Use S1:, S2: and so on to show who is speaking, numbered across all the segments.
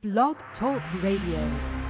S1: Blog Talk Radio.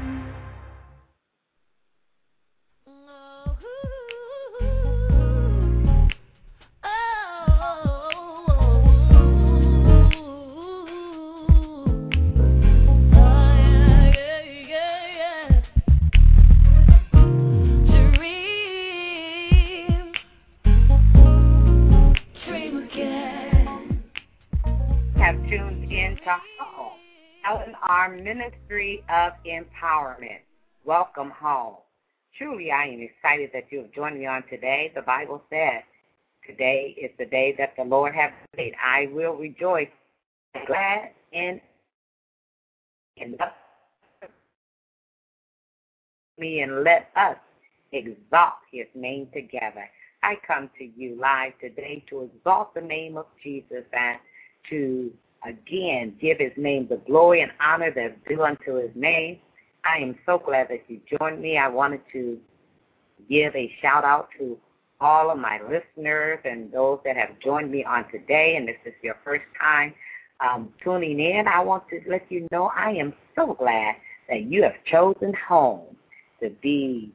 S2: Our ministry of empowerment. Welcome home. Truly, I am excited that you have joined me on today. The Bible says, today is the day that the Lord has made. I will rejoice, glad in me, and let us exalt his name together. I come to you live today to exalt the name of Jesus and to again, give his name the glory and honor that's due unto his name. I am so glad that you joined me. I wanted to give a shout-out to all of my listeners and those that have joined me on today, and this is your first time tuning in. I want to let you know I am so glad that you have chosen home to be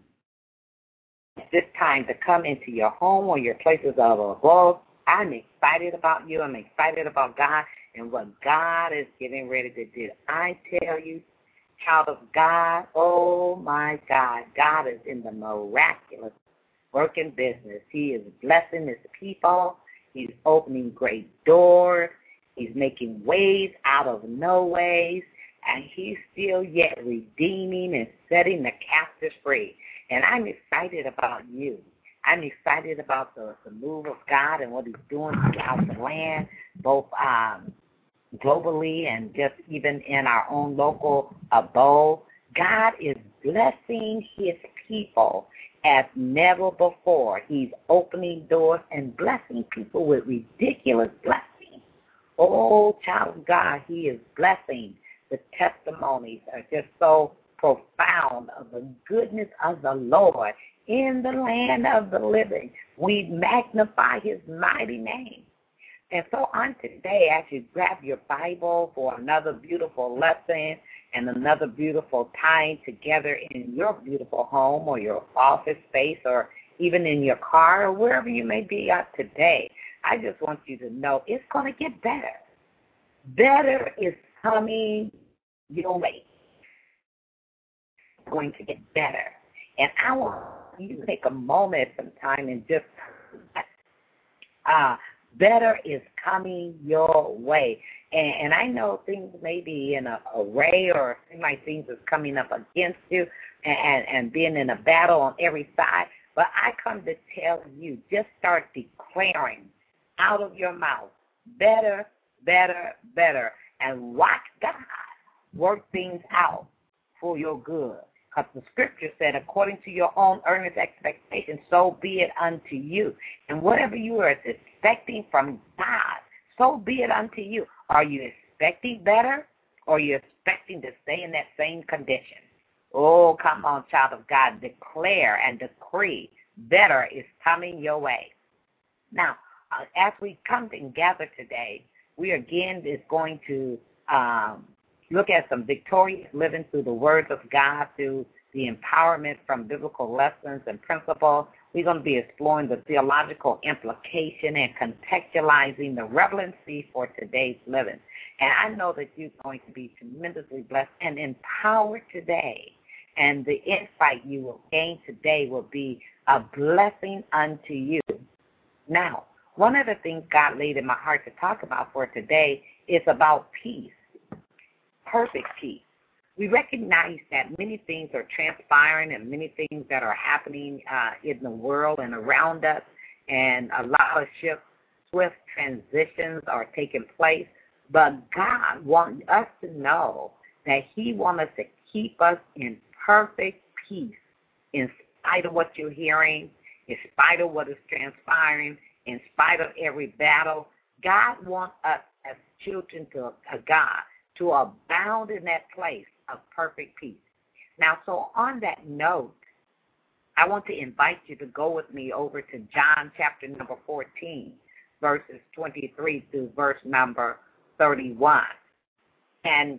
S2: at this time to come into your home or your places of abode. I'm excited about you. I'm excited about God and what God is getting ready to do. I tell you, child of God, oh my God, God is in the miraculous working business. He is blessing his people. He's opening great doors. He's making ways out of no ways. And he's still yet redeeming and setting the captives free. And I'm excited about you. I'm excited about the move of God and what he's doing throughout the land, both globally and just even in our own local abode. God is blessing his people as never before. He's opening doors and blessing people with ridiculous blessings. Oh, child of God, he is blessing. The testimonies are just so profound of the goodness of the Lord in the land of the living. We magnify his mighty name. And so on today, as you grab your Bible for another beautiful lesson and another beautiful time together in your beautiful home or your office space or even in your car or wherever you may be at today, I just want you to know it's going to get better. Better is coming your way. It's going to get better. And I want you to take a moment sometime and just better is coming your way. And I know things may be in an array or seem like things is coming up against you and being in a battle on every side. But I come to tell you, just start declaring out of your mouth, better, better, better. And watch God work things out for your good. Because the scripture said, according to your own earnest expectation, so be it unto you. And whatever you are expecting from God, so be it unto you. Are you expecting better, or are you expecting to stay in that same condition? Oh, come on, child of God. Declare and decree better is coming your way. Now, as we come together today, we again is going to look at some victorious living through the words of God, through the empowerment from biblical lessons and principles. We're going to be exploring the theological implication and contextualizing the relevancy for today's living. And I know that you're going to be tremendously blessed and empowered today. And the insight you will gain today will be a blessing unto you. Now, one of the things God laid in my heart to talk about for today is about peace. Perfect peace. We recognize that many things are transpiring and many things that are happening in the world and around us, and a lot of swift transitions are taking place. But God wants us to know that he wants us to keep us in perfect peace in spite of what you're hearing, in spite of what is transpiring, in spite of every battle. God wants us as children of God to abound in that place of perfect peace. Now, so on that note, I want to invite you to go with me over to John chapter number 14, verses 23 through verse number 31. And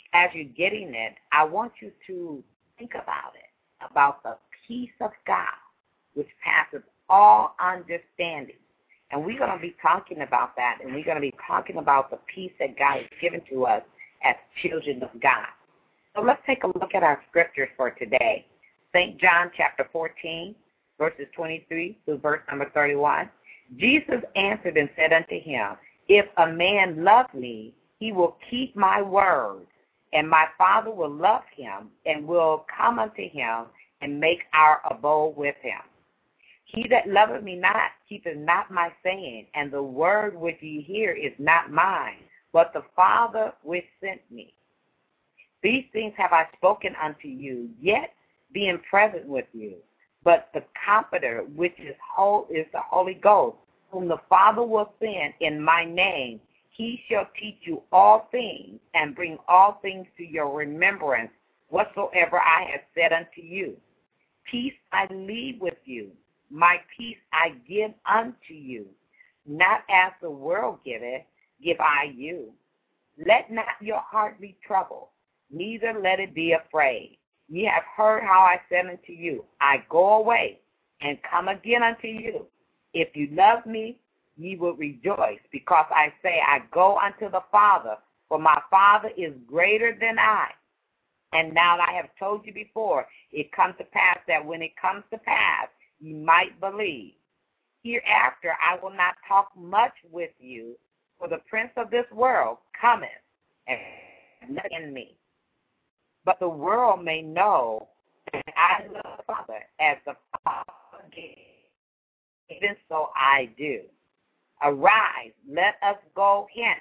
S2: as you're getting it, I want you to think about it, about the peace of God, which passes all understanding. And we're going to be talking about that, and we're going to be talking about the peace that God has given to us as children of God. So let's take a look at our scriptures for today. St. John chapter 14, verses 23 through verse number 31. Jesus answered and said unto him, If a man love me, he will keep my word, and my Father will love him, and will come unto him, and make our abode with him. He that loveth me not keepeth not my saying, and the word which ye hear is not mine, but the Father which sent me. These things have I spoken unto you, yet being present with you. But the Comforter, which is the Holy Ghost, whom the Father will send in my name, he shall teach you all things, and bring all things to your remembrance, whatsoever I have said unto you. Peace I leave with you, my peace I give unto you. Not as the world giveth, give I you. Let not your heart be troubled, neither let it be afraid. Ye have heard how I said unto you, I go away, and come again unto you. If you love me, ye will rejoice, because I say, I go unto the Father, for my Father is greater than I. And now I have told you before, it comes to pass that when it comes to pass, ye might believe. Hereafter I will not talk much with you, for the prince of this world cometh, and not in me. But the world may know that I love the Father, as the Father gave. Even so I do. Arise, let us go hence.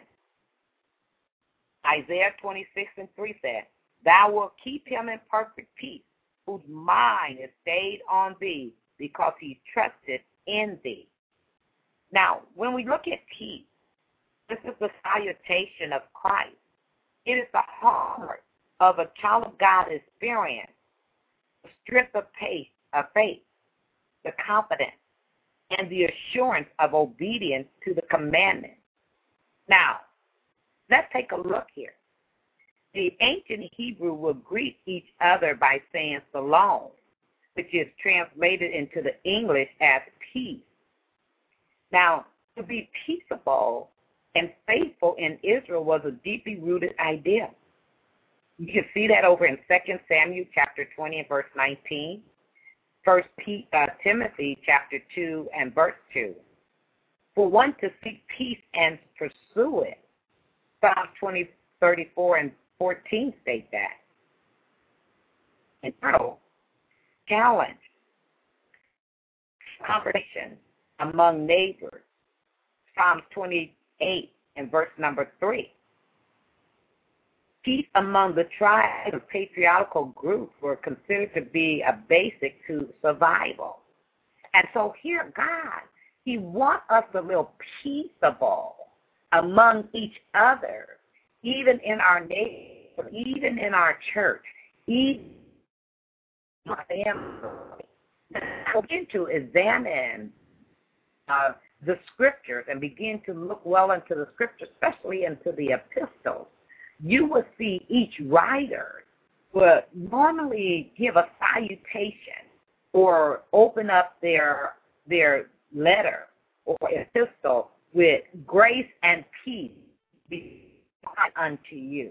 S2: Isaiah 26:3 says, Thou wilt keep him in perfect peace, whose mind is stayed on thee, because he trusted in thee. Now, when we look at peace, this is the salutation of Christ. It is the heart of a child of God experience, the strength of faith, the confidence, and the assurance of obedience to the commandment. Now, let's take a look here. The ancient Hebrew would greet each other by saying shalom, which is translated into the English as peace. Now, to be peaceable and faithful in Israel was a deeply rooted idea. You can see that over in 2 Samuel chapter 20 and verse 19, 1 Timothy chapter 2 and verse 2. For one to seek peace and pursue it, Psalms 20:34 and 14 state that. Internal challenge, conversation among neighbors, Psalms 28 and verse number 3. Peace among the tribes of patriarchal groups were considered to be a basic to survival. And so here God, he wants us to live peaceable among each other, even in our neighborhood, even in our church, even in our family. Now, begin to examine the scriptures and begin to look well into the scriptures, especially into the epistles. You will see each writer would normally give a salutation or open up their letter or epistle with grace and peace be unto you.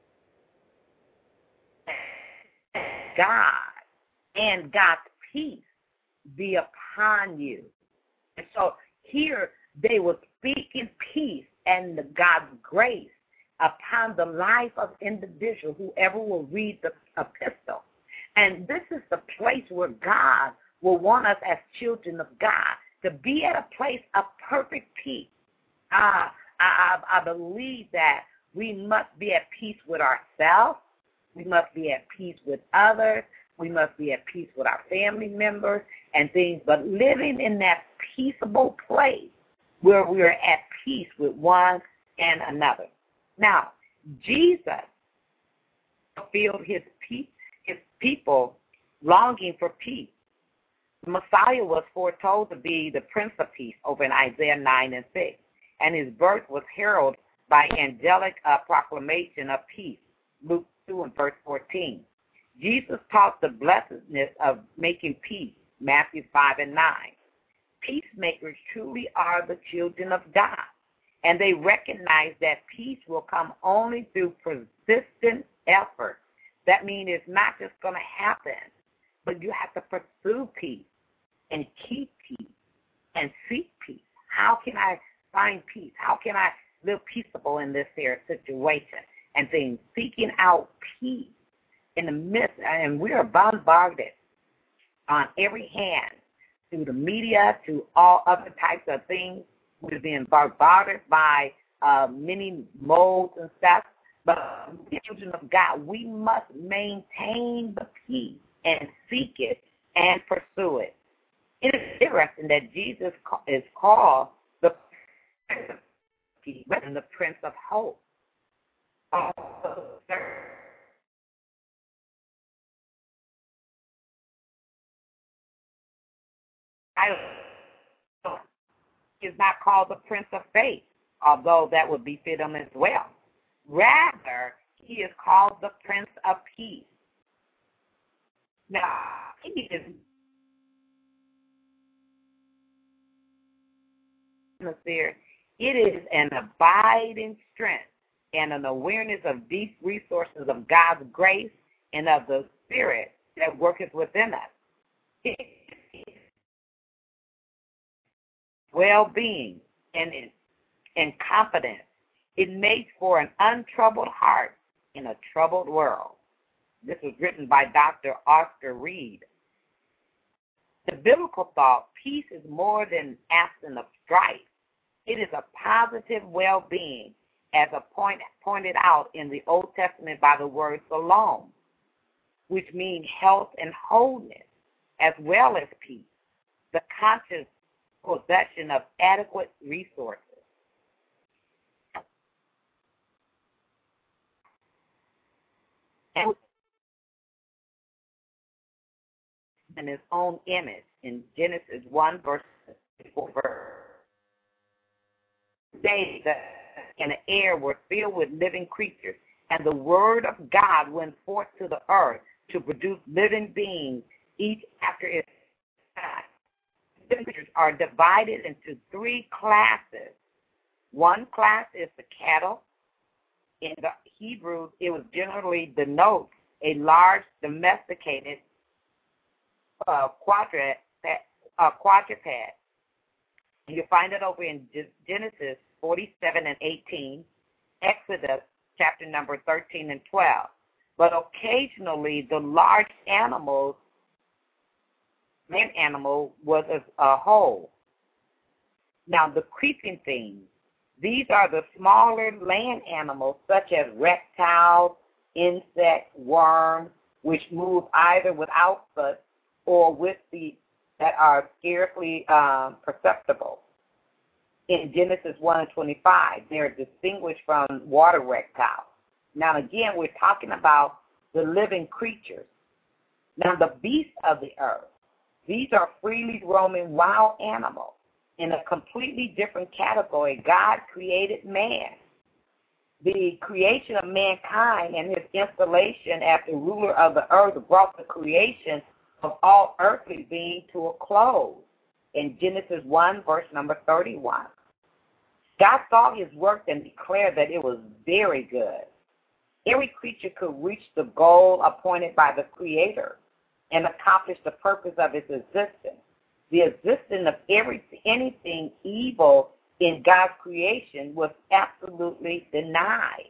S2: God and God's peace be upon you. And so here they will speak in peace and God's grace upon the life of individual, whoever will read the epistle. And this is the place where God will want us as children of God to be at a place of perfect peace. I believe that we must be at peace with ourselves. We must be at peace with others. We must be at peace with our family members and things, but living in that peaceable place where we are at peace with one and another. Now, Jesus fulfilled his people longing for peace. The Messiah was foretold to be the Prince of Peace over in Isaiah 9 and 6, and his birth was heralded by angelic proclamation of peace, Luke 2 and verse 14. Jesus taught the blessedness of making peace, Matthew 5 and 9. Peacemakers truly are the children of God, and they recognize that peace will come only through persistent effort. That means it's not just going to happen, but you have to pursue peace and keep peace and seek peace. How can I find peace? How can I live peaceable in this here situation and things? Seeking out peace in the midst, and we are bombarded on every hand through the media, to all other types of things. We're being bombarded by many modes and stuff. But the children of God, we must maintain the peace and seek it and pursue it. It is interesting that Jesus is called the Prince of Peace and the Prince of Hope. He is not called the Prince of Faith, although that would befit him as well. Rather, he is called the Prince of Peace. Now, he is it is an abiding strength and an awareness of these resources of God's grace and of the Spirit that worketh within us. Well-being and confidence. It makes for an untroubled heart in a troubled world. This was written by Dr. Oscar Reed. The biblical thought, peace is more than absence of strife. It is a positive well-being, as pointed out in the Old Testament by the word shalom, which means health and wholeness, as well as peace, the conscious possession of adequate resources. And in his own image in Genesis 1 verse 4. Days and the air were filled with living creatures, and the word of God went forth to the earth to produce living beings, each after its kind. Living creatures are divided into three classes. One class is the cattle. In the Hebrew, it was generally denote a large domesticated quadruped. You find it over in Genesis 47 and 18, Exodus chapter number 13 and 12. But occasionally the large animals, land animal was a whole. Now the creeping things, these are the smaller land animals such as reptiles, insects, worms, which move either without foot or with feet that are scarcely perceptible. In Genesis 1 and 25, they're distinguished from water reptiles. Now, again, we're talking about the living creatures. Now, the beasts of the earth, these are freely roaming wild animals. In a completely different category, God created man. The creation of mankind and his installation as the ruler of the earth brought the creation of all earthly beings to a close in Genesis 1, verse number 31. God saw his work and declared that it was very good. Every creature could reach the goal appointed by the Creator and accomplish the purpose of its existence. The existence of anything evil in God's creation was absolutely denied.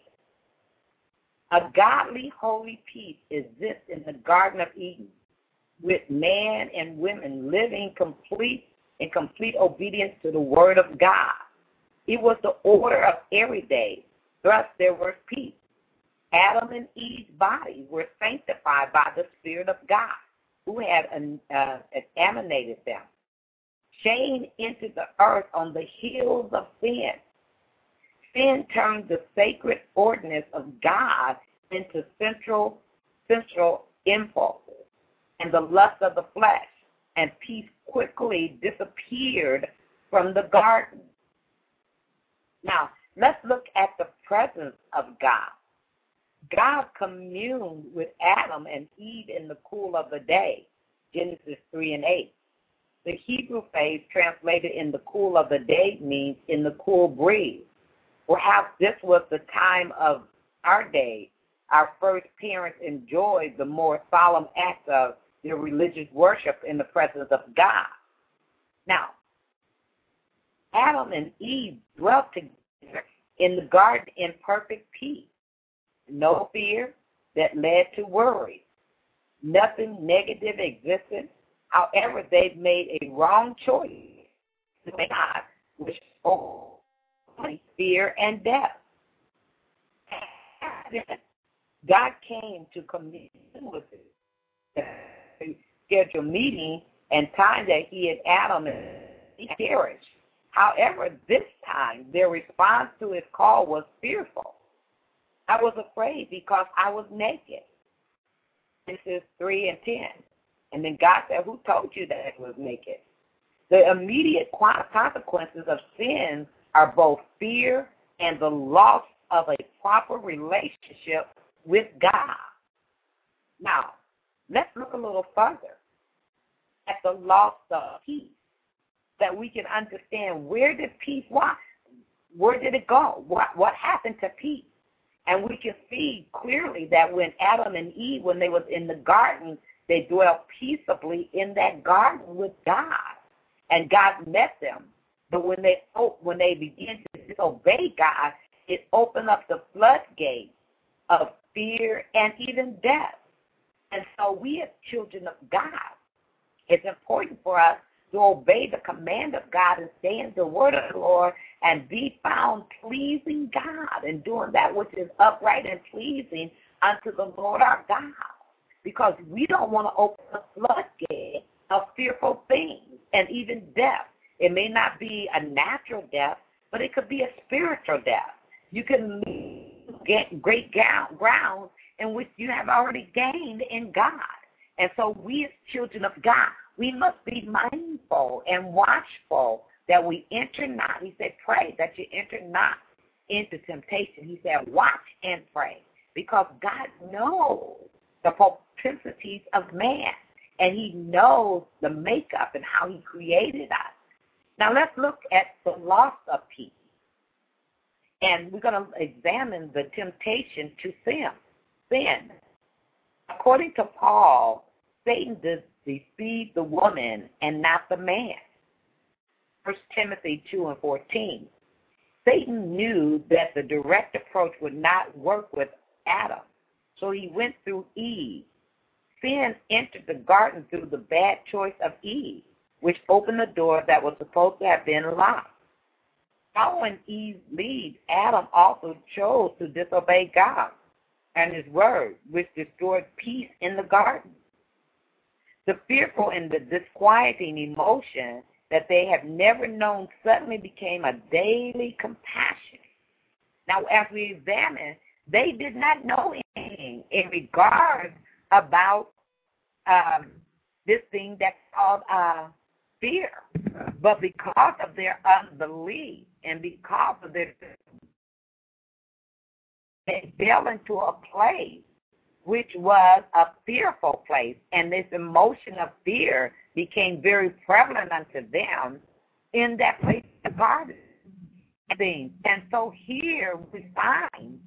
S2: A godly, holy peace exists in the Garden of Eden, with man and women living in complete obedience to the Word of God. It was the order of every day. Thus there was peace. Adam and Eve's bodies were sanctified by the Spirit of God, who had emanated them. Shame entered the earth on the heels of sin. Sin turned the sacred ordinance of God into central impulses and the lust of the flesh, and peace quickly disappeared from the garden. Now, let's look at the presence of God. God communed with Adam and Eve in the cool of the day, Genesis 3:8. The Hebrew phrase translated in the cool of the day means in the cool breeze. Perhaps this was the time of our day. Our first parents enjoyed the more solemn act of their religious worship in the presence of God. Now, Adam and Eve dwelt together in the garden in perfect peace. No fear that led to worry. Nothing negative existed. However, they made a wrong choice to God, which only fear and death. God came to commune with them, to schedule meeting and time that he and Adam cherished. However, this time, their response to his call was fearful. I was afraid because I was naked. This is 3:10. And then God said, who told you that it was naked? The immediate consequences of sin are both fear and the loss of a proper relationship with God. Now, let's look a little further at the loss of peace, that we can understand where did peace, where did it go? What happened to peace? And we can see clearly that when Adam and Eve, when they was in the garden, they dwelt peaceably in that garden with God, and God met them. But when they began to disobey God, it opened up the floodgate of fear and even death. And so we as children of God, it's important for us to obey the command of God and stay in the word of the Lord and be found pleasing God and doing that which is upright and pleasing unto the Lord our God. Because we don't want to open the floodgate of fearful things and even death. It may not be a natural death, but it could be a spiritual death. You can get great ground in which you have already gained in God. And so we as children of God, we must be mindful and watchful that we enter not. He said, pray that you enter not into temptation. He said, watch and pray, because God knows the propensities of man, and he knows the makeup and how he created us. Now let's look at the loss of peace. And we're going to examine the temptation to sin. According to Paul, Satan deceived the woman and not the man. 1 Timothy 2:14. Satan knew that the direct approach would not work with Adam, so he went through Eve. Sin entered the garden through the bad choice of Eve, which opened the door that was supposed to have been locked. Following Eve's lead, Adam also chose to disobey God and his word, which destroyed peace in the garden. The fearful and the disquieting emotion that they have never known suddenly became a daily compassion. Now, as we examine, they did not know anything in regards about this thing that's called fear. But because of their unbelief and because of their, they fell into a place which was a fearful place, and this emotion of fear became very prevalent unto them in that place of the garden. And so here we find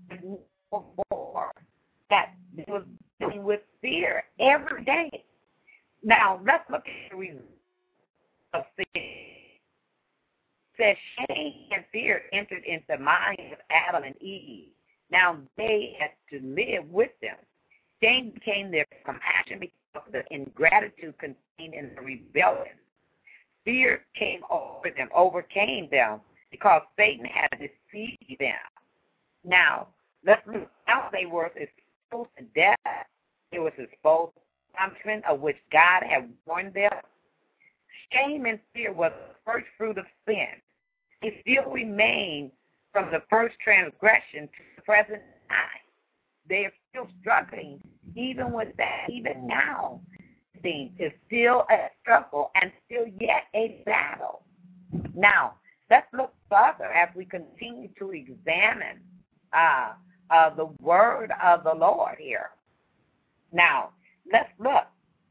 S2: that it was dealing with fear every day. Now, let's look at the results of sin. It says shame and fear entered into the minds of Adam and Eve. Now they had to live with them. Shame became their compassion because of the ingratitude contained in the rebellion. Fear overcame them because Satan had deceived them. Now, let's look how they were exposed to death. It was exposed to punishment of which God had warned them. Shame and fear was the first fruit of sin. It still remained from the first transgression to the present time. They are still struggling even with that. Even now, it's still a struggle and still yet a battle. Now, let's look further as we continue to examine the word of the Lord here. Now, let's look.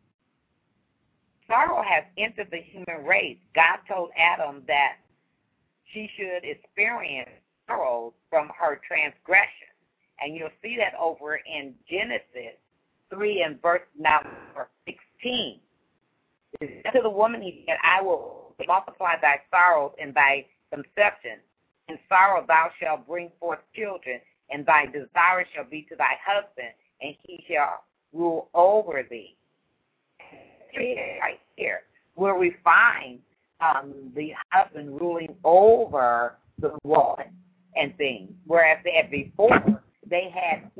S2: Sorrow has entered the human race. God told Adam that she should experience sorrow from her transgression. And you'll see that over in Genesis 3 and verse number 16. To the woman he said, I will multiply thy sorrows and thy conception. In sorrow thou shalt bring forth children, and thy desire shall be to thy husband, and he shall rule over thee. Right here, where we find the husband ruling over the woman and things, whereas before they had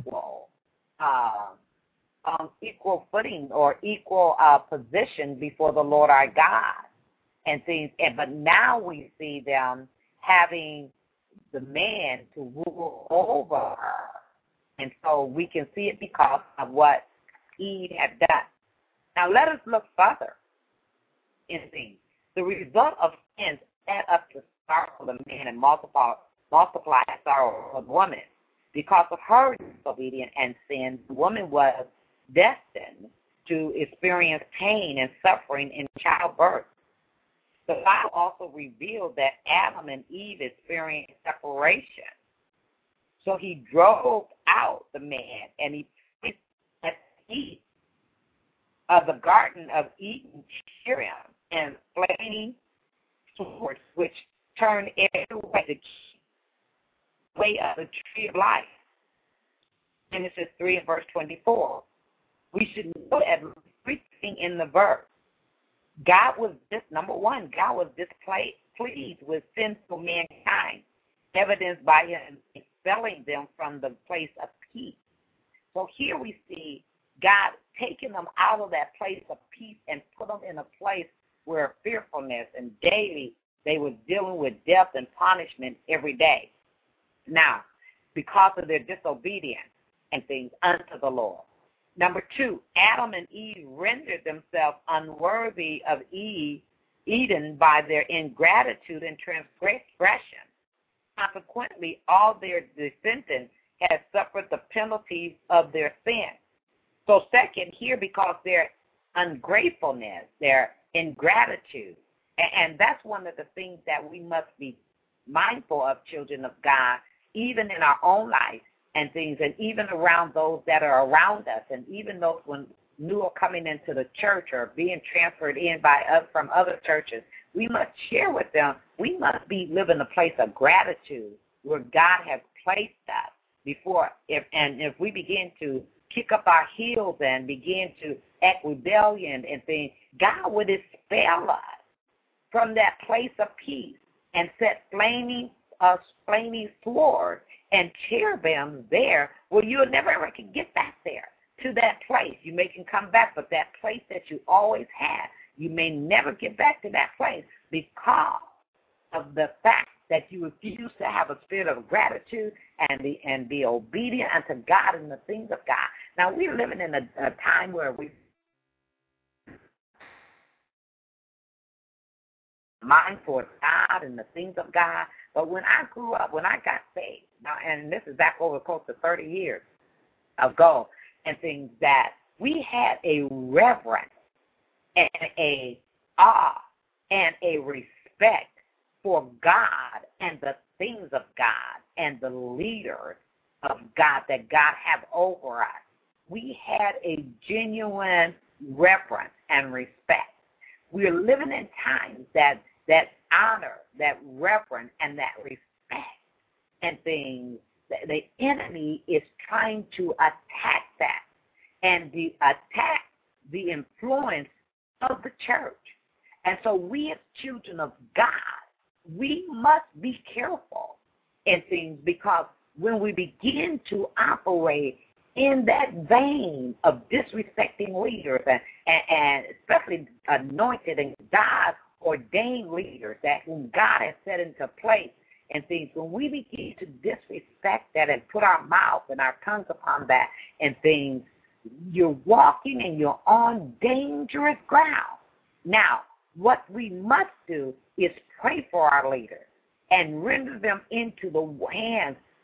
S2: equal footing or equal position before the Lord our God and things. But now we see them having the man to rule over her, and so we can see it because of what Eve had done. Now let us look further in things. The result of sin add up to sorrow for the man and multiply sorrow for the woman. Because of her disobedience and sin, the woman was destined to experience pain and suffering in childbirth. The Bible also revealed that Adam and Eve experienced separation. So he drove out the man and he placed at the east of the Garden of Eden cherubim and flaming swords, which turned every way to keep the way of the tree of life. Genesis 3 and verse 24. We should know everything in the verse. God was number one, God was displeased with sinful mankind, evidenced by him expelling them from the place of peace. So here we see God taking them out of that place of peace and put them in a place where fearfulness and daily they were dealing with death and punishment every day. Now, because of their disobedience and things unto the Lord. Number 2, Adam and Eve rendered themselves unworthy of Eden by their ingratitude and transgression. Consequently, all their descendants have suffered the penalties of their sin. So second, here because their ungratefulness, their ingratitude, and that's one of the things that we must be mindful of, children of God, even in our own life and things, and even around those that are around us, and even those when new are coming into the church or being transferred in by us from other churches, we must share with them. We must be living a place of gratitude where God has placed us before. If we begin to kick up our heels and begin to act rebellion and things, God would expel us from that place of peace and set flaming sword and cherubim there where you'll never ever can get back there to that place. You may can come back, but that place that you always had, you may never get back to that place because of the fact that you refuse to have a spirit of gratitude and be obedient unto God and the things of God. Now, we're living in a time where we mindful of God and the things of God. But when I grew up, when I got saved, now, and this is back over close to 30 years ago, and things that we had a reverence and a awe and a respect for God and the things of God and the leaders of God that God have over us. We had a genuine reverence and respect. We're living in times that honor, that reverence, and that respect and things, the enemy is trying to attack that and attack the influence of the church. And so we as children of God, we must be careful in things, because when we begin to operate in that vein of disrespecting leaders and especially anointed and God-ordained leaders that whom God has set into place and things, when we begin to disrespect that and put our mouth and our tongues upon that and things, you're walking and you're on dangerous ground. Now, what we must do is pray for our leaders and render them into the hands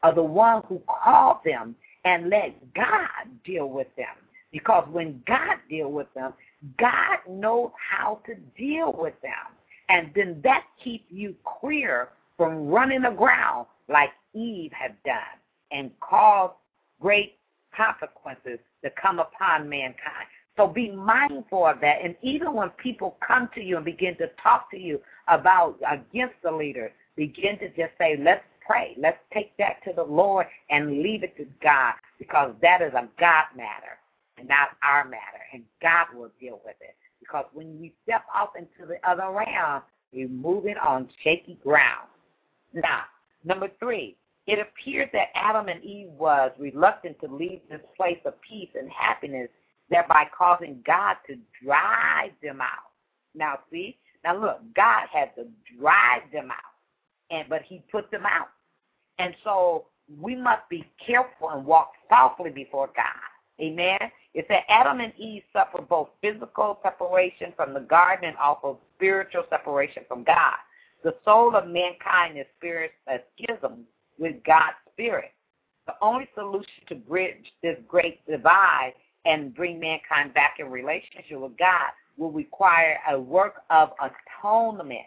S2: are the one who called them and let God deal with them. Because when God deals with them, God knows how to deal with them. And then that keeps you clear from running aground like Eve had done and caused great consequences to come upon mankind. So be mindful of that. And even when people come to you and begin to talk to you about against the leader, begin to just say, let's pray. Let's take that to the Lord and leave it to God, because that is a God matter and not our matter. And God will deal with it. Because when we step off into the other realm, we're moving on shaky ground. Now, number 3, it appears that Adam and Eve was reluctant to leave this place of peace and happiness, thereby causing God to drive them out. Now, see? Now, look, God had to drive them out, but he put them out. And so we must be careful and walk softly before God. Amen? It said Adam and Eve suffered both physical separation from the garden and also spiritual separation from God. The soul of mankind experienced a schism with God's spirit. The only solution to bridge this great divide and bring mankind back in relationship with God will require a work of atonement.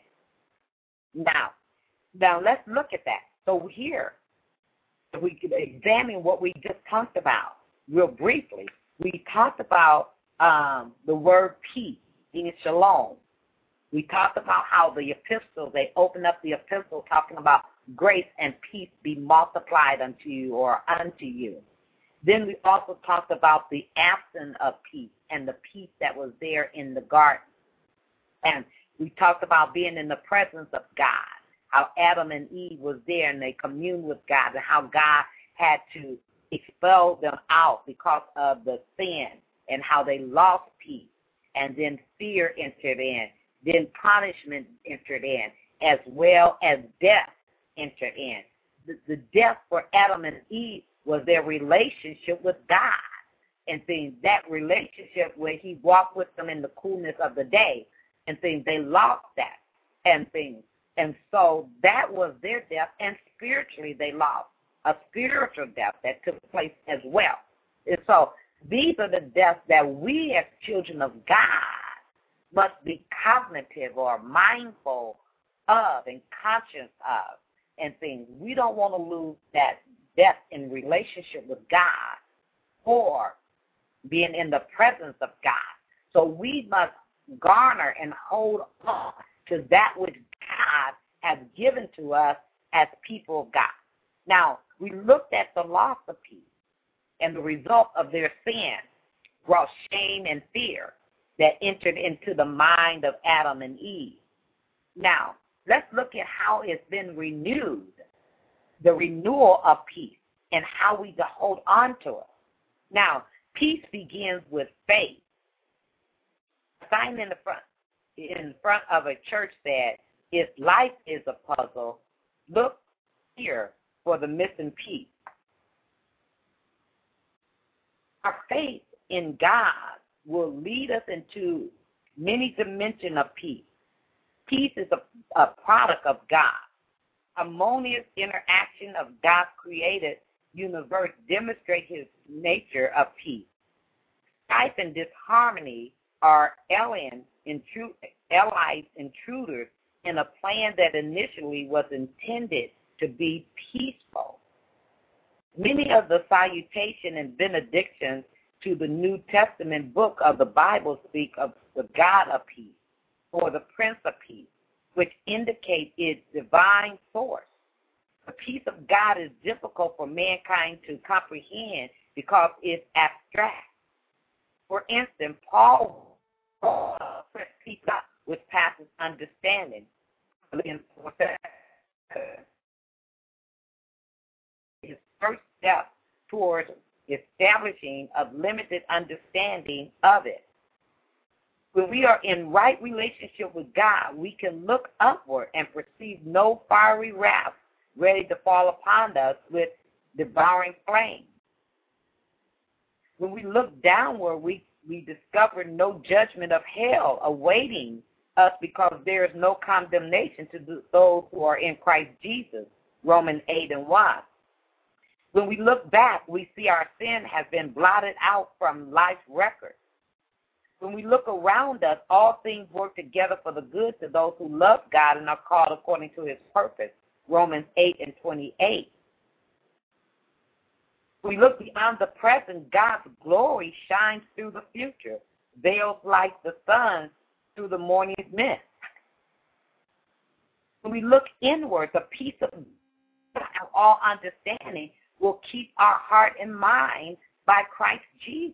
S2: Now let's look at that. So here, if we could examine what we just talked about real briefly, we talked about the word peace, meaning shalom. We talked about how the epistle, they opened up the epistle talking about grace and peace be multiplied unto you or unto you. Then we also talked about the absence of peace and the peace that was there in the garden. And we talked about being in the presence of God, how Adam and Eve was there and they communed with God, and how God had to expel them out because of the sin and how they lost peace. And then fear entered in. Then punishment entered in, as well as death entered in. The death for Adam and Eve was their relationship with God. And things, that relationship where he walked with them in the coolness of the day, and things, they lost that and things. And so that was their death, and spiritually they lost a spiritual death that took place as well. And so these are the deaths that we as children of God must be cognitive or mindful of and conscious of and things. We don't want to lose that death in relationship with God or being in the presence of God. So we must garner and hold on to that which God has given to us as people of God. Now, we looked at the loss of peace, and the result of their sin brought shame and fear that entered into the mind of Adam and Eve. Now, let's look at how it's been renewed, the renewal of peace, and how we hold on to it. Now, peace begins with faith. A sign in front of a church said, if life is a puzzle, look here for the missing piece. Our faith in God will lead us into many dimensions of peace. Peace is a product of God. Harmonious interaction of God's created universe demonstrates his nature of peace. Strife and disharmony are allies intruders in a plan that initially was intended to be peaceful. Many of the salutation and benedictions to the New Testament book of the Bible speak of the God of peace or the Prince of Peace, which indicate its divine source. The peace of God is difficult for mankind to comprehend because it's abstract. For instance, Paul peace which passes understanding. His first step towards establishing a limited understanding of it. When we are in right relationship with God, we can look upward and perceive no fiery wrath ready to fall upon us with devouring flame. When we look downward, we discover no judgment of hell awaiting us because there is no condemnation to those who are in Christ Jesus, Romans 8:1. When we look back, we see our sin has been blotted out from life's record. When we look around us, all things work together for the good to those who love God and are called according to his purpose. Romans 8:28. We look beyond the present, God's glory shines through the future, veils like the sun through the morning's mist. When we look inward, the peace of all understanding will keep our heart and mind by Christ Jesus.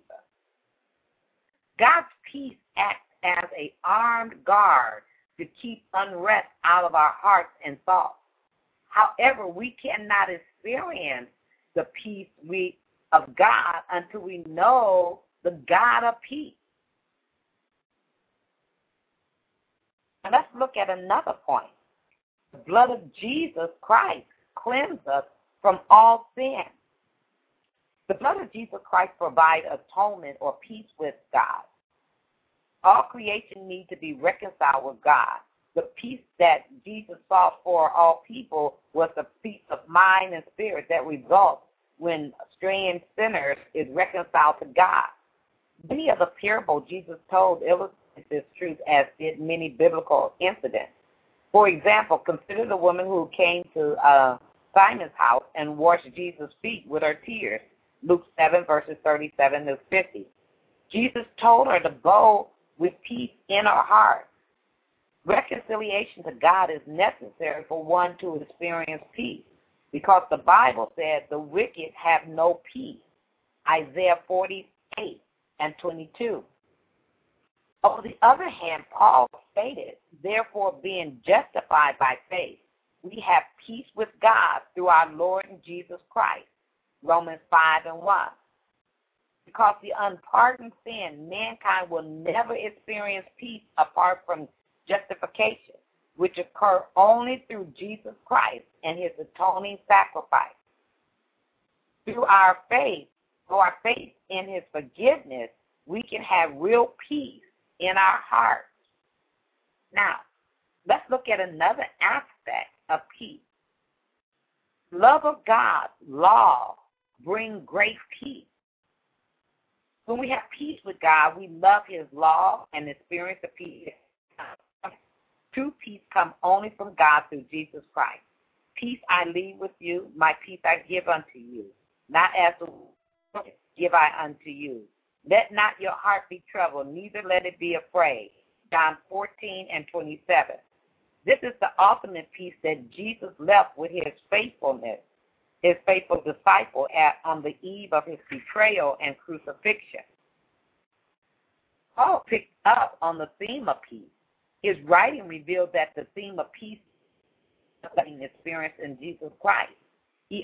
S2: God's peace acts as an armed guard to keep unrest out of our hearts and thoughts. However, we cannot experience the peace of God until we know the God of peace. And let's look at another point. The blood of Jesus Christ cleanses us from all sin. The blood of Jesus Christ provides atonement or peace with God. All creation needs to be reconciled with God. The peace that Jesus sought for all people was the peace of mind and spirit that results when straying sinners is reconciled to God. Many of the parables Jesus told illustrate this truth, as did many biblical incidents. For example, consider the woman who came to Simon's house and washed Jesus' feet with her tears. Luke 7, verses 37 to 50. Jesus told her to go with peace in her heart. Reconciliation to God is necessary for one to experience peace, because the Bible said the wicked have no peace. Isaiah 48:22. On the other hand, Paul stated, therefore, being justified by faith, we have peace with God through our Lord Jesus Christ. Romans 5:1. Because the unpardoned sin, mankind will never experience peace apart from justification, which occur only through Jesus Christ and his atoning sacrifice. Through our faith in his forgiveness, we can have real peace in our hearts. Now, let's look at another aspect of peace. Love of God, law, bring great peace. When we have peace with God, we love his law and experience the peace. True peace comes only from God through Jesus Christ. Peace I leave with you, my peace I give unto you. Not as the world give I unto you. Let not your heart be troubled, neither let it be afraid. John 14:27. This is the ultimate peace that Jesus left with his faithfulness, his faithful disciple on the eve of his betrayal and crucifixion. Paul picked up on the theme of peace. His writing revealed that the theme of peace is being experienced in Jesus Christ. He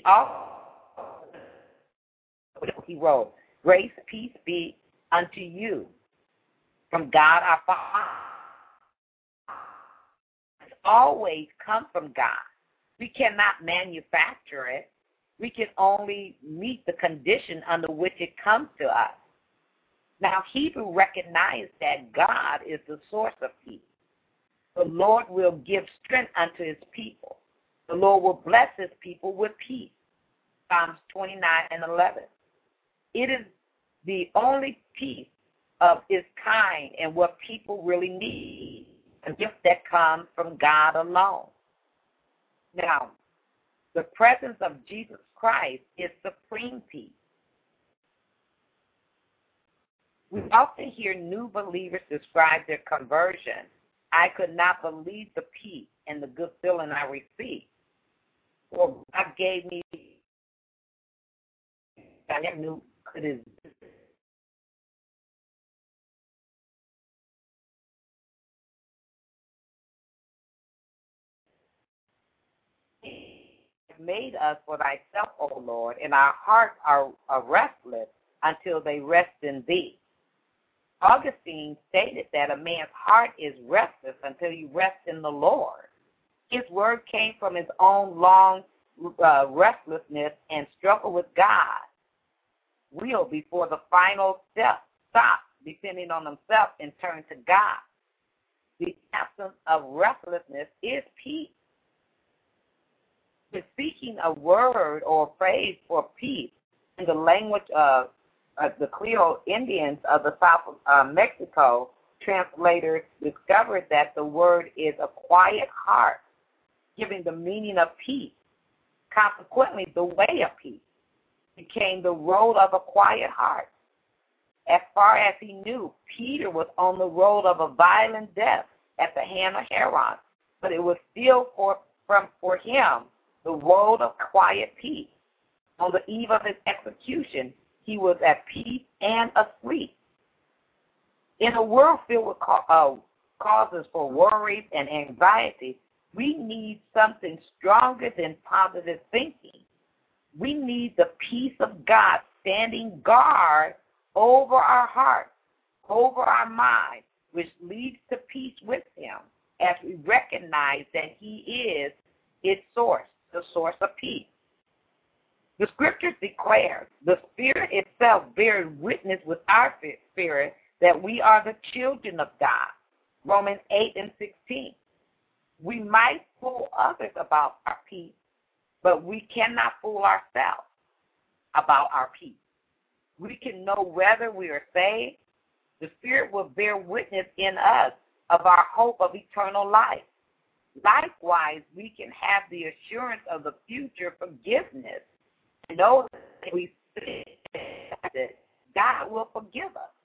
S2: wrote, grace, peace be unto you from God our Father. It's always come from God. We cannot manufacture it. We can only meet the condition under which it comes to us. Now, Hebrew recognized that God is the source of peace. The Lord will give strength unto his people. The Lord will bless his people with peace. Psalms 29:11. It is the only peace of its kind and what people really need, a gift that comes from God alone. Now, the presence of Jesus Christ is supreme peace. We often hear new believers describe their conversion. I could not believe the peace and the good feeling I received. Well, God gave me, I never knew it is. Made us for thyself, O Lord, and our hearts are restless until they rest in thee. Augustine stated that a man's heart is restless until you rest in the Lord. His word came from his own long restlessness and struggle with God. Will before the final step stops, depending on himself and turn to God. The absence of restlessness is peace. When seeking a word or phrase for peace in the language of the Creole Indians of the South of Mexico, translators discovered that the word is a quiet heart, giving the meaning of peace. Consequently, the way of peace became the road of a quiet heart. As far as he knew, Peter was on the road of a violent death at the hand of Herod, but it was still for him the road of quiet peace. On the eve of his execution, he was at peace and asleep. In a world filled with causes for worries and anxiety, we need something stronger than positive thinking. We need the peace of God standing guard over our hearts, over our mind, which leads to peace with him as we recognize that he is its source, the source of peace. The scriptures declare the Spirit itself bears witness with our spirit that we are the children of God. Romans 8:16. We might fool others about our peace, but we cannot fool ourselves about our peace. We can know whether we are saved. The Spirit will bear witness in us of our hope of eternal life. Likewise, we can have the assurance of the future forgiveness and know that we sin, God will forgive us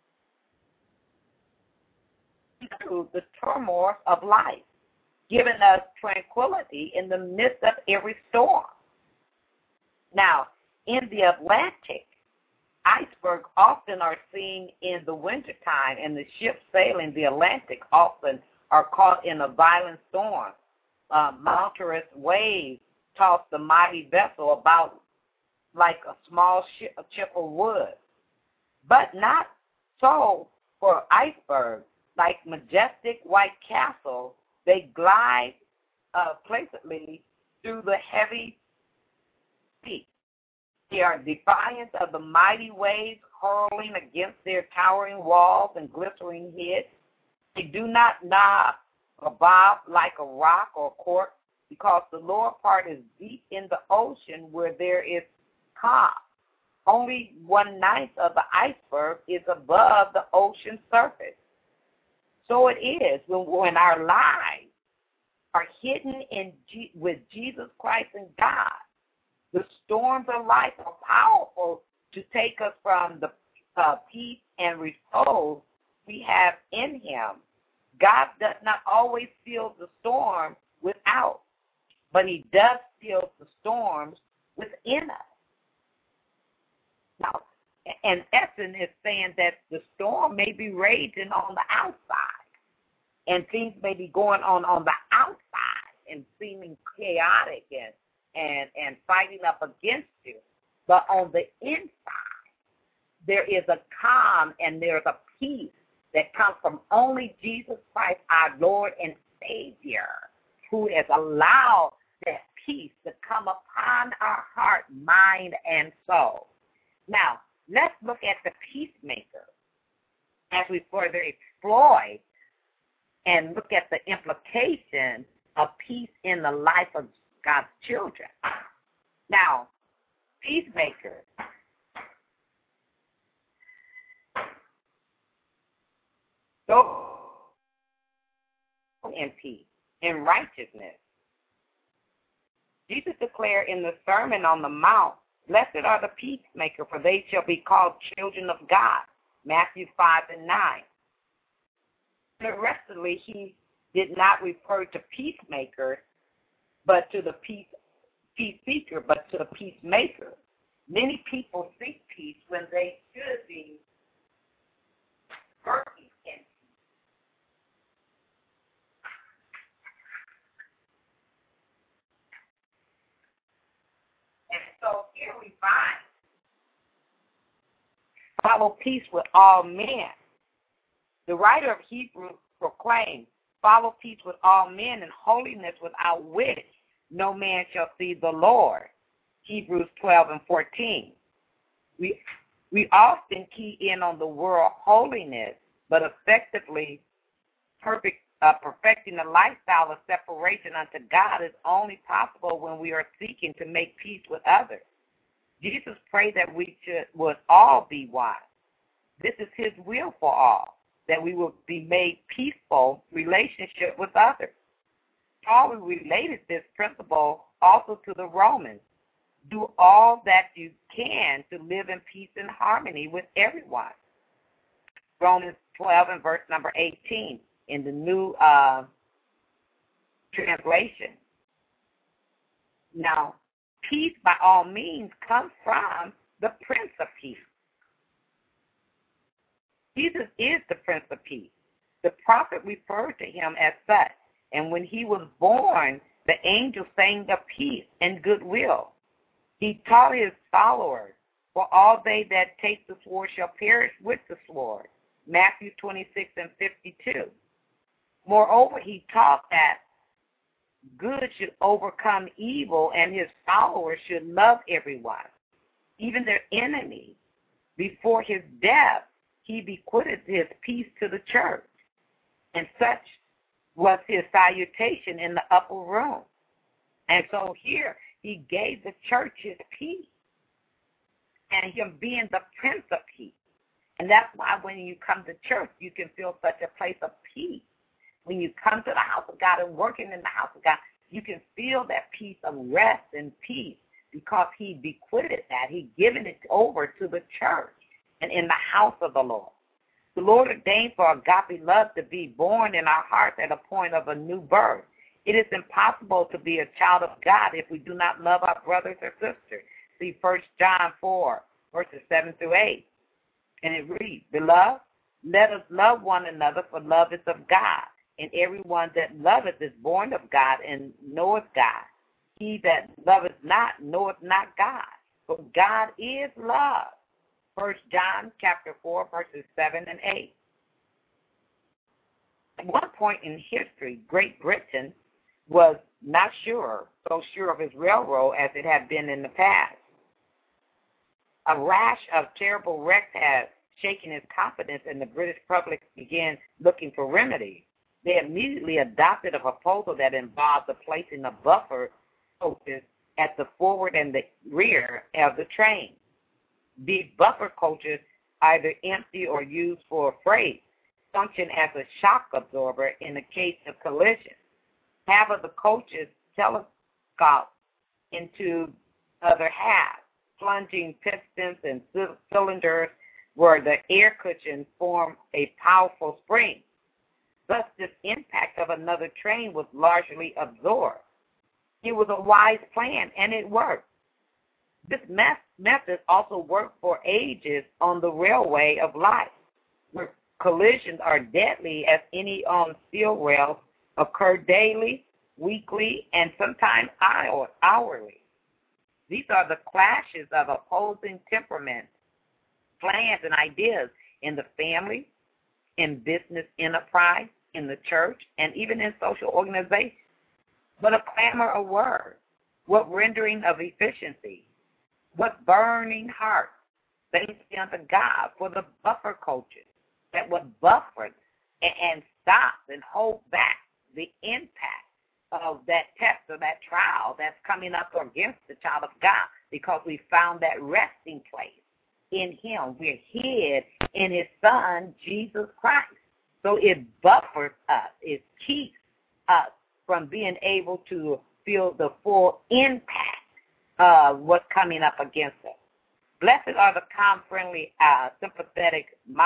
S2: through the turmoil of life, giving us tranquility in the midst of every storm. Now, in the Atlantic, icebergs often are seen in the wintertime, and the ships sailing the Atlantic often are caught in a violent storm. Monstrous waves toss the mighty vessel about like a small chip of wood. But not so for icebergs. Like majestic white castles, they glide placidly through the heavy sea. They are defiant of the mighty waves hurling against their towering walls and glittering heads. They do not knob or bob like a rock or cork, because the lower part is deep in the ocean where there is calm. Only 1/9 of the iceberg is above the ocean surface. So it is when our lives are hidden with Jesus Christ and God. The storms of life are powerful to take us from the peace and repose we have in him. God does not always still the storm without, but he does still the storms within us. Now, and Essen is saying that the storm may be raging on the outside, and things may be going on the outside and seeming chaotic and fighting up against you. But on the inside, there is a calm and there's a peace that comes from only Jesus Christ, our Lord and Savior, who has allowed that peace to come upon our heart, mind, and soul. Now, let's look at the peacemaker as we further explore and look at the implications of peace in the life of God's children. Now, peacemakers go in peace, in righteousness. Jesus declared in the Sermon on the Mount, "Blessed are the peacemakers, for they shall be called children of God." Matthew 5:9. Interestingly, he did not refer to peacemakers, but to the peace seeker, but to the peacemaker. Many people seek peace when they should be working in peace. And so here we find, follow peace with all men. The writer of Hebrews proclaimed, follow peace with all men and holiness, without which no man shall see the Lord. Hebrews 12:14. We often key in on the word holiness, but effectively perfect perfecting a lifestyle of separation unto God is only possible when we are seeking to make peace with others. Jesus prayed that we would all be one. This is his will for all, that we will be made peaceful relationship with others. Paul related this principle also to the Romans. Do all that you can to live in peace and harmony with everyone. Romans 12 and verse number 18 in the New Translation. Now, peace by all means comes from the Prince of Peace. Jesus is the Prince of Peace. The prophet referred to him as such. And when he was born, the angel sang of peace and goodwill. He taught his followers, for all they that take the sword shall perish with the sword. Matthew 26 and 52. Moreover, he taught that good should overcome evil and his followers should love everyone, even their enemies. Before his death, he bequeathed his peace to the church, and such was his salutation in the upper room. And so here he gave the church his peace, and him being the Prince of Peace. And that's why when you come to church, you can feel such a place of peace. When you come to the house of God and working in the house of God, you can feel that peace of rest and peace because he bequeathed that. He given it over to the church and in the house of the Lord. The Lord ordained for agape love to be born in our hearts at a point of a new birth. It is impossible to be a child of God if we do not love our brothers or sisters. See 1 John 4, verses 7 through 8. And it reads, Beloved, let us love one another, for love is of God. And everyone that loveth is born of God and knoweth God. He that loveth not knoweth not God, for God is love. 1 John chapter 4, verses 7 and 8. At one point in history, Great Britain was not so sure of its railroad as it had been in the past. A rash of terrible wrecks had shaken its confidence, and the British public began looking for remedies. They immediately adopted a proposal that involved the placing of buffer coaches at the forward and the rear of the train. These buffer coaches, either empty or used for freight, function as a shock absorber in the case of collision. Half of the coaches telescope into other half, plunging pistons and cylinders where the air cushions form a powerful spring. Thus, this impact of another train was largely absorbed. It was a wise plan, and it worked. This method also worked for ages on the railway of life, where collisions are deadly as any on steel rails occur daily, weekly, and sometimes hourly. These are the clashes of opposing temperaments, plans, and ideas in the family, in business enterprise, in the church, and even in social organizations. What a clamor of words, what rendering of efficiency, what burning heart. Thanks be unto God for the buffer coaches that would buffer and stop and hold back the impact of that test or that trial that's coming up against the child of God, because we found that resting place in him. We're hid in his son, Jesus Christ. So it buffers us. It keeps us from being able to feel the full impact of what's coming up against us. Blessed are the calm, friendly, sympathetic,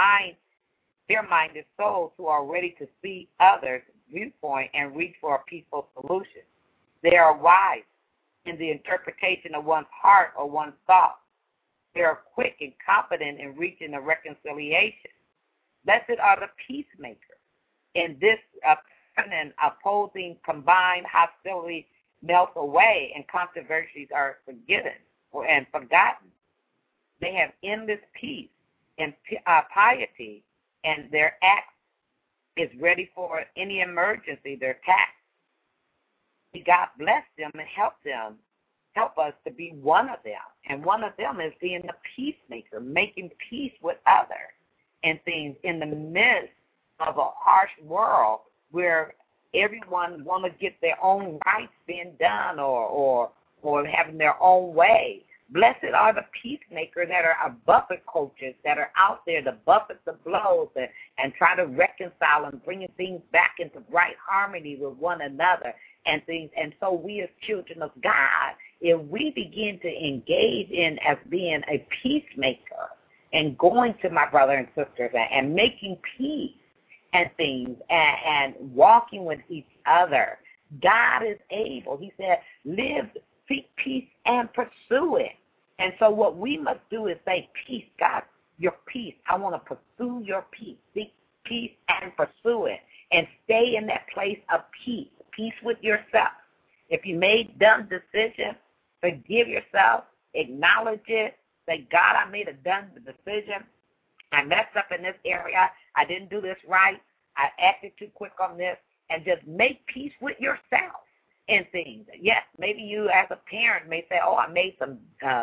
S2: fair-minded souls who are ready to see others' viewpoint and reach for a peaceful solution. They are wise in the interpretation of one's heart or one's thought. They are quick and confident in reaching a reconciliation. Blessed are the peacemakers. In this and opposing combined hostility melts away and controversies are forgiven and forgotten. They have endless peace and piety, and their act is ready for any emergency, their task. May God bless them and help us to be one of them. And one of them is being the peacemaker, making peace with others and things in the midst of a harsh world where everyone want to get their own rights being done or having their own way. Blessed are the peacemakers that are buffet coaches that are out there to buffet the blows and try to reconcile and bringing things back into right harmony with one another and things. And so we as children of God, if we begin to engage in as being a peacemaker and going to my brother and sisters and making peace and things and walking with each other, God is able. He said, seek peace and pursue it. And so what we must do is say, peace, God, your peace. I want to pursue your peace. Seek peace and pursue it. And stay in that place of peace, peace with yourself. If you made dumb decisions, forgive yourself, acknowledge it, say, God, I made a dumb decision. I messed up in this area. I didn't do this right. I acted too quick on this. And just make peace with yourself and things. Yes, maybe you as a parent may say, oh, I made some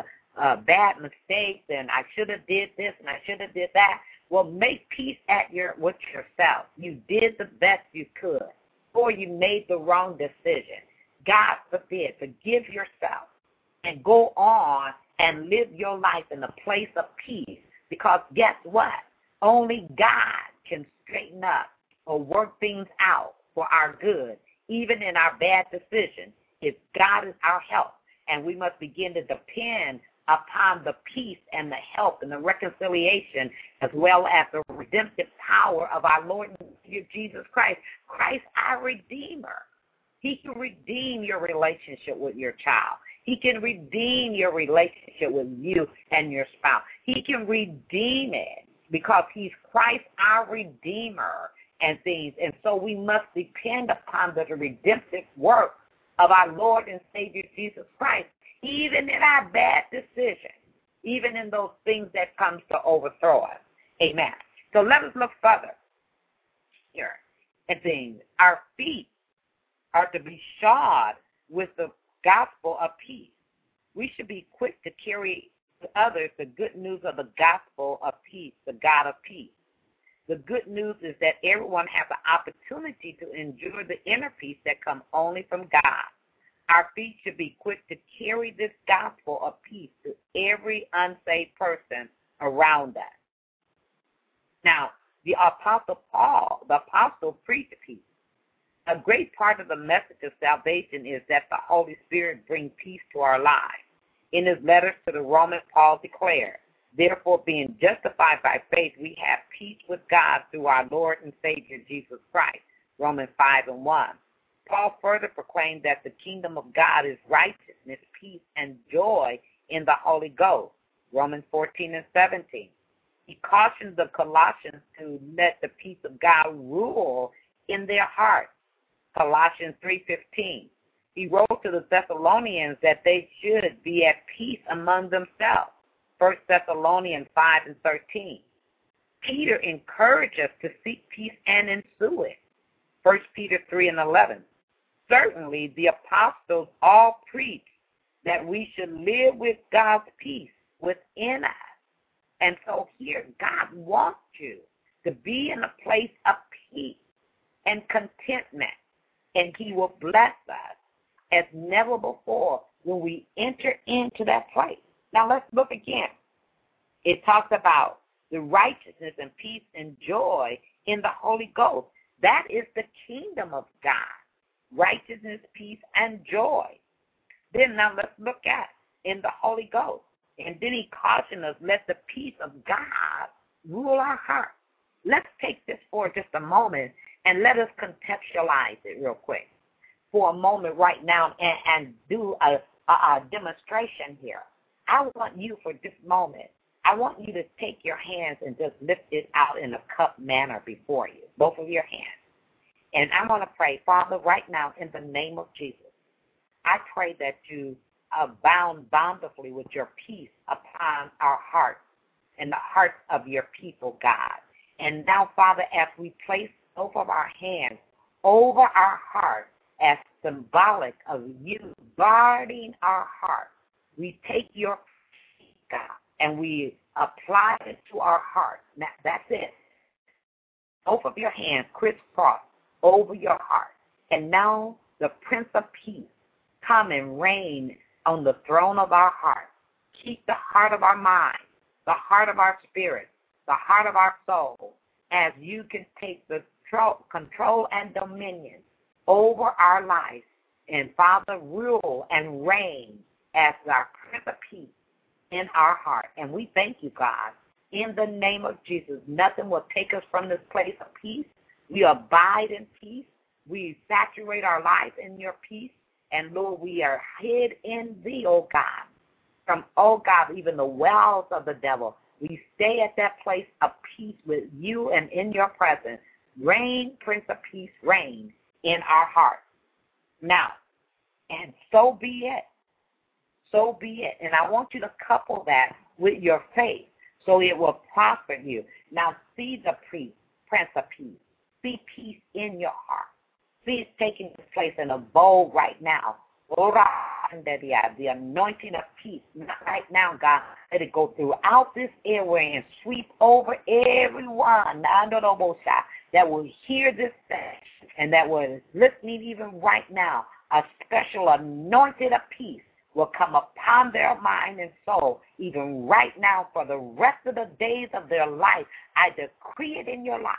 S2: bad mistakes and I should have did this and I should have did that. Well, make peace with yourself. You did the best you could, or you made the wrong decision. God forbid, forgive yourself and go on and live your life in a place of peace, because guess what? Only God can straighten up or work things out for our good, even in our bad decisions, if God is our help. And we must begin to depend upon the peace and the help and the reconciliation, as well as the redemptive power of our Lord and Savior Jesus Christ. Christ, our Redeemer. He can redeem your relationship with your child. He can redeem your relationship with you and your spouse. He can redeem it because he's Christ, our Redeemer and things. And so we must depend upon the redemptive work of our Lord and Savior Jesus Christ, even in our bad decisions, even in those things that comes to overthrow us. Amen. So let us look further here at things. Our feet are to be shod with the gospel of peace. We should be quick to carry to others the good news of the gospel of peace, the God of peace. The good news is that everyone has the opportunity to enjoy the inner peace that comes only from God. Our feet should be quick to carry this gospel of peace to every unsaved person around us. Now, the Apostle Paul, the apostle, preached peace. A great part of the message of salvation is that the Holy Spirit brings peace to our lives. In his letters to the Romans, Paul declared, therefore, being justified by faith, we have peace with God through our Lord and Savior, Jesus Christ. Romans 5:1. Paul further proclaimed that the kingdom of God is righteousness, peace, and joy in the Holy Ghost. Romans 14:17. He cautioned the Colossians to let the peace of God rule in their hearts. Colossians 3:15. He wrote to the Thessalonians that they should be at peace among themselves. 1 Thessalonians 5:13. Peter encouraged us to seek peace and ensue it. 1 Peter 3:11. Certainly, the apostles all preach that we should live with God's peace within us. And so here, God wants you to be in a place of peace and contentment, and he will bless us as never before when we enter into that place. Now, let's look again. It talks about the righteousness and peace and joy in the Holy Ghost. That is the kingdom of God. Righteousness, peace, and joy. Then now let's look at in the Holy Ghost. And then he cautioned us, let the peace of God rule our hearts. Let's take this for just a moment and let us contextualize it real quick for a moment right now and do a demonstration here. I want you for this moment, I want you to take your hands and just lift it out in a cup manner before you, both of your hands. And I'm going to pray, Father, right now in the name of Jesus, I pray that you abound bountifully with your peace upon our hearts and the hearts of your people, God. And now, Father, as we place both of our hands over our hearts as symbolic of you guarding our hearts, we take your peace, God, and we apply it to our hearts. Now, that's it. Both of your hands crisscross over your heart. And now the Prince of Peace come and reign on the throne of our heart. Keep the heart of our mind, the heart of our spirit, the heart of our soul, as you can take the control and dominion over our life. And Father, rule and reign as our Prince of Peace in our heart. And we thank you, God, in the name of Jesus. Nothing will take us from this place of peace. We abide in peace. We saturate our lives in your peace. And Lord, we are hid in thee, oh God, from, oh God, even the wells of the devil. We stay at that place of peace with you and in your presence. Reign, Prince of Peace, reign in our hearts. Now, and so be it. So be it. And I want you to couple that with your faith so it will prosper you. Now, see the Prince of Peace. See peace in your heart. See it taking place in a bowl right now. The anointing of peace, not right now, God. Let it go throughout this airway and sweep over everyone that will hear this thing and that was listening even right now. A special anointing of peace will come upon their mind and soul, even right now for the rest of the days of their life. I decree it in your life.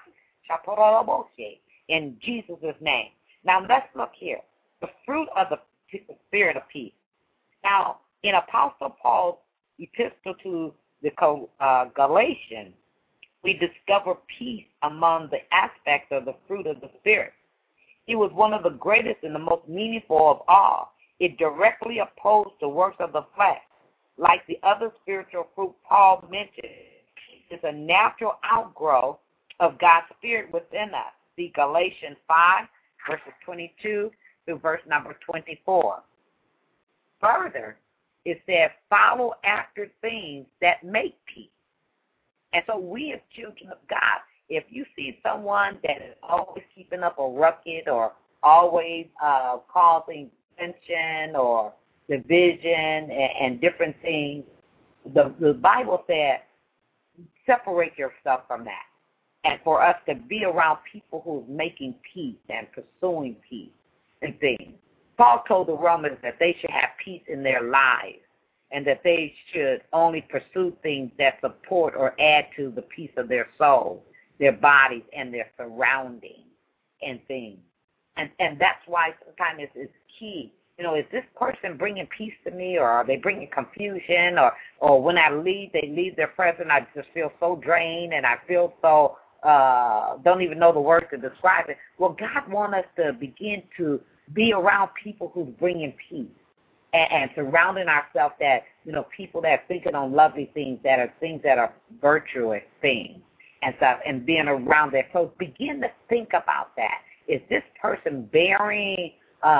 S2: In Jesus' name. Now let's look here. The fruit of the spirit of peace. Now, in Apostle Paul's epistle to the Galatians, we discover peace among the aspects of the fruit of the Spirit. It was one of the greatest and the most meaningful of all. It directly opposed the works of the flesh. Like the other spiritual fruit Paul mentioned, peace is a natural outgrowth of God's Spirit within us. See Galatians 5, verses 22 through verse number 24. Further, it said, follow after things that make peace. And so we as children of God, if you see someone that is always keeping up a ruckus or always causing tension or division and different things, the Bible said, separate yourself from that. And for us to be around people who are making peace and pursuing peace and things. Paul told the Romans that they should have peace in their lives and that they should only pursue things that support or add to the peace of their soul, their bodies, and their surroundings and things. And that's why sometimes it's key. You know, is this person bringing peace to me, or are they bringing confusion? Or when I leave, they leave their presence, I just feel so drained and I feel so don't even know the words to describe it. Well, God wants us to begin to be around people who's bringing peace and surrounding ourselves that, you know, people that are thinking on lovely things, that are things that are virtuous things and stuff, and being around that. So begin to think about that. Is this person bearing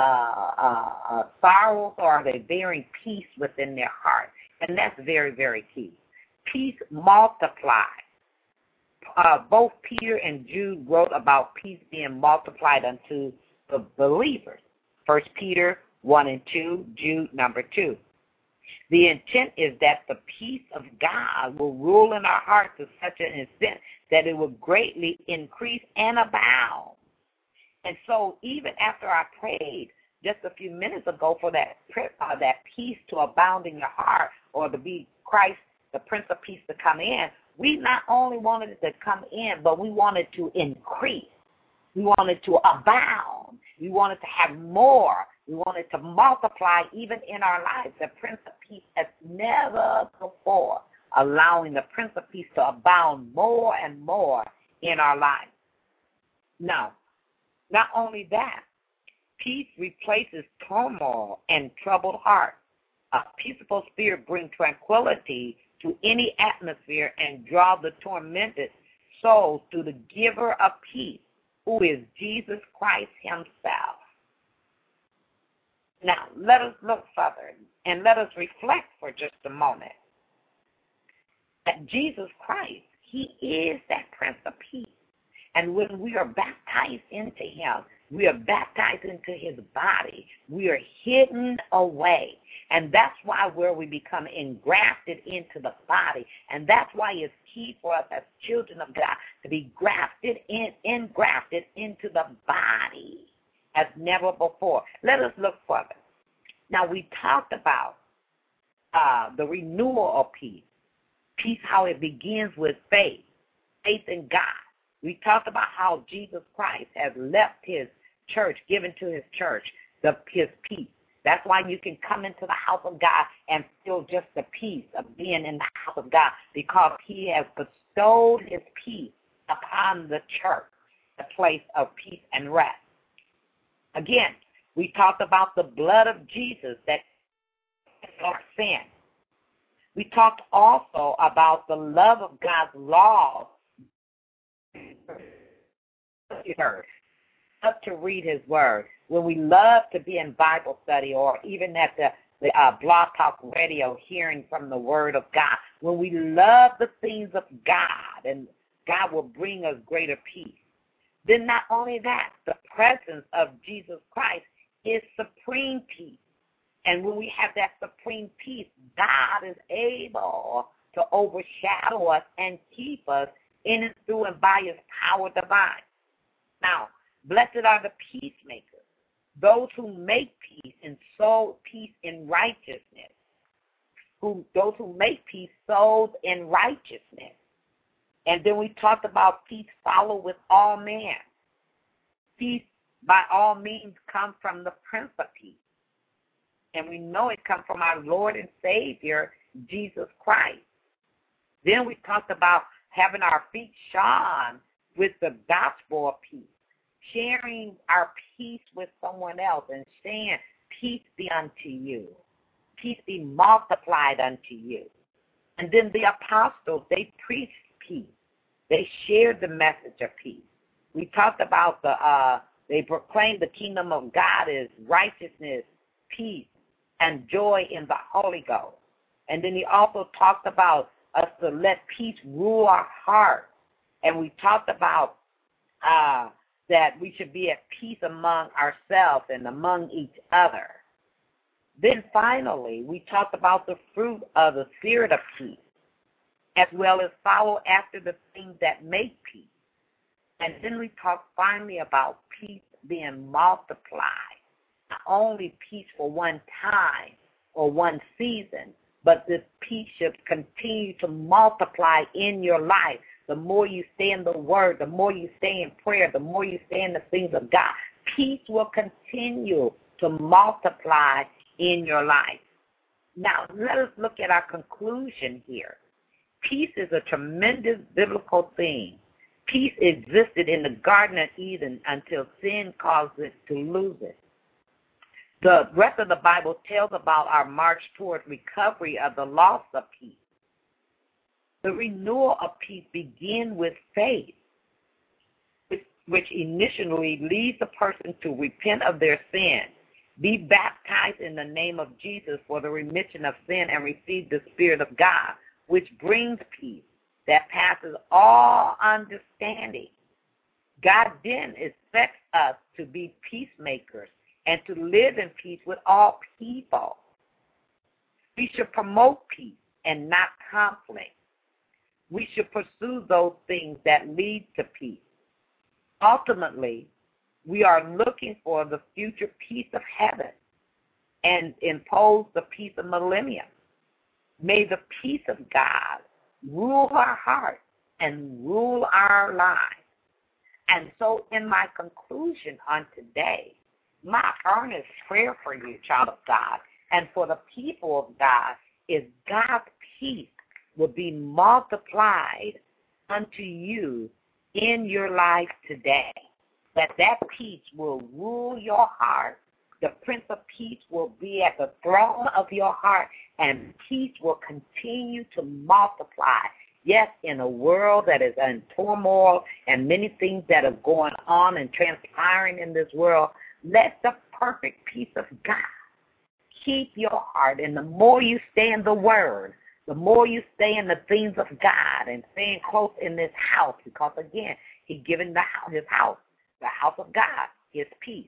S2: sorrows, or are they bearing peace within their heart? And that's very, very key. Peace multiplies. Both Peter and Jude wrote about peace being multiplied unto the believers. 1 Peter 1 and 2, Jude number 2. The intent is that the peace of God will rule in our hearts to such an extent that it will greatly increase and abound. And so even after I prayed just a few minutes ago for that peace to abound in your heart, or to be Christ, the Prince of Peace, to come in, we not only wanted it to come in, but we wanted to increase. We wanted to abound. We wanted to have more. We wanted to multiply even in our lives. The Prince of Peace has never before allowing the Prince of Peace to abound more and more in our lives. Now, not only that, peace replaces turmoil and troubled heart. A peaceful spirit brings tranquility to any atmosphere and draw the tormented souls to the giver of peace, who is Jesus Christ himself. Now, let us look further and let us reflect for just a moment that Jesus Christ, he is that Prince of Peace. And when we are baptized into him, we are baptized into his body. We are hidden away. And that's why where we become engrafted into the body. And that's why it's key for us as children of God to be engrafted into the body as never before. Let us look further. Now, we talked about the renewal of peace. Peace, how it begins with faith in God. We talked about how Jesus Christ has left his church, given to his church, his peace. That's why you can come into the house of God and feel just the peace of being in the house of God, because he has bestowed his peace upon the church, the place of peace and rest. Again, we talked about the blood of Jesus that our sin. We talked also about the love of God's law. Love to read his word. When we love to be in Bible study, or even at the Blog Talk Radio, hearing from the word of God. When we love the things of God, and God will bring us greater peace. Then not only that, the presence of Jesus Christ is supreme peace. And when we have that supreme peace, God is able to overshadow us and keep us in and through and by his power divine. Now, blessed are the peacemakers, those who make peace and sow peace in righteousness. Those who make peace sow in righteousness. And then we talked about peace follow with all men. Peace by all means comes from the Prince of Peace. And we know it comes from our Lord and Savior, Jesus Christ. Then we talked about having our feet shone with the gospel of peace, sharing our peace with someone else and saying, peace be unto you. Peace be multiplied unto you. And then the apostles, they preached peace. They shared the message of peace. We talked about they proclaimed the kingdom of God is righteousness, peace, and joy in the Holy Ghost. And then he also talked about us to let peace rule our hearts. And we talked about that we should be at peace among ourselves and among each other. Then finally, we talked about the fruit of the spirit of peace, as well as follow after the things that make peace. And then we talked finally about peace being multiplied. Not only peace for one time or one season, but this peace should continue to multiply in your life. The more you stay in the Word, the more you stay in prayer, the more you stay in the things of God, peace will continue to multiply in your life. Now, let us look at our conclusion here. Peace is a tremendous biblical thing. Peace existed in the Garden of Eden until sin caused it to lose it. The rest of the Bible tells about our march toward recovery of the loss of peace. The renewal of peace begins with faith, which initially leads the person to repent of their sin, be baptized in the name of Jesus for the remission of sin, and receive the Spirit of God, which brings peace that passes all understanding. God then expects us to be peacemakers and to live in peace with all people. We should promote peace and not conflict. We should pursue those things that lead to peace. Ultimately, we are looking for the future peace of heaven and impose the peace of millennium. May the peace of God rule our hearts and rule our lives. And so in my conclusion on today, my earnest prayer for you, child of God, and for the people of God, is God's peace will be multiplied unto you in your life today. That peace will rule your heart. The Prince of Peace will be at the throne of your heart, and peace will continue to multiply. Yes, in a world that is in turmoil and many things that are going on and transpiring in this world, let the perfect peace of God keep your heart. And the more you stay in the Word, the more you stay in the things of God and staying close in this house, because again, He's given his house, the house of God, His peace.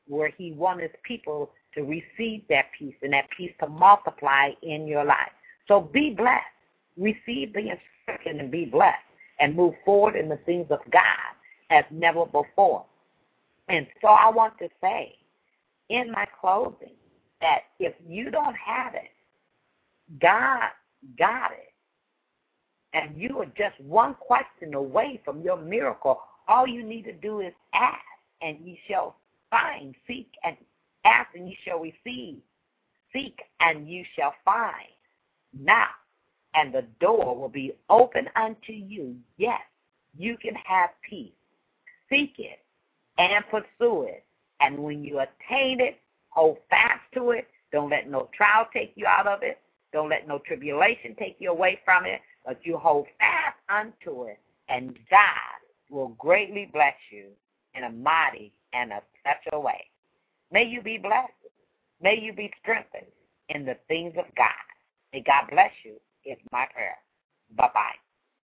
S2: where he wants his people to receive that peace and that peace to multiply in your life. So be blessed. Receive the instruction and be blessed and move forward in the things of God as never before. And so I want to say in my closing that if you don't have it, God got it. And you are just one question away from your miracle. All you need to do is ask, and you shall find. Seek and ask, and you shall receive. Seek, and you shall find. Knock, and the door will be open unto you. Yes, you can have peace. Seek it and pursue it. And when you attain it, hold fast to it. Don't let no trial take you out of it. Don't let no tribulation take you away from it. But you hold fast unto it, and God will greatly bless you in a mighty and a special way. May you be blessed. May you be strengthened in the things of God. May God bless you is my prayer. Bye-bye.